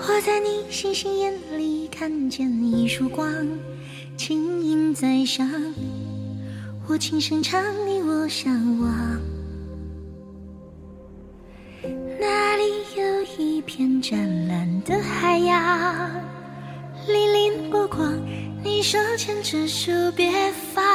我在你星星眼里看见一束光，轻盈在上，我轻声唱你我向往。那里有一片湛蓝的海洋，粼粼波光，你手牵着手别放。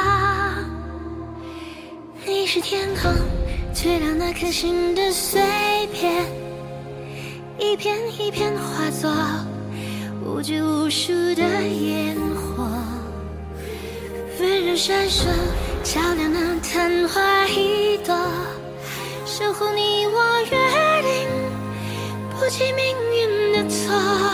你是天空最亮那颗星的碎片，一片一片化作无拘无束的烟火，温柔闪烁，照亮那昙花一朵，守护你我约定，不计命运的错。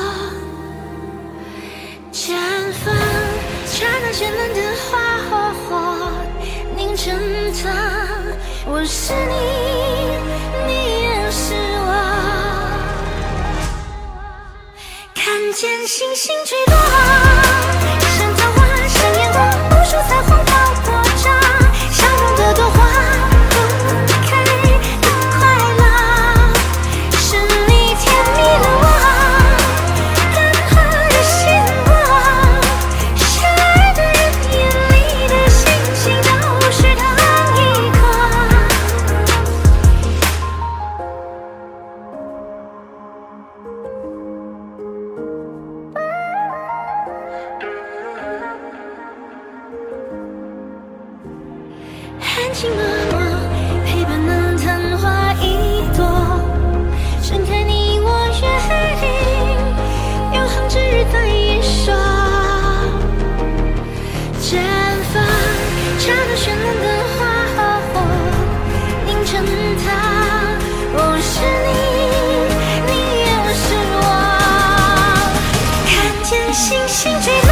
绽放，刹那绚烂的花火，凝成汤。我是你，你也是我。看见星星坠落，像桃花，像烟火，无数彩虹爆破着相拥的朵花。含情脉脉，陪伴那昙花一朵，盛开你我约定，永恒之日在一说。绽放，刹那绚烂的花火，凝成它。我是你，你也是我。看见星星坠落。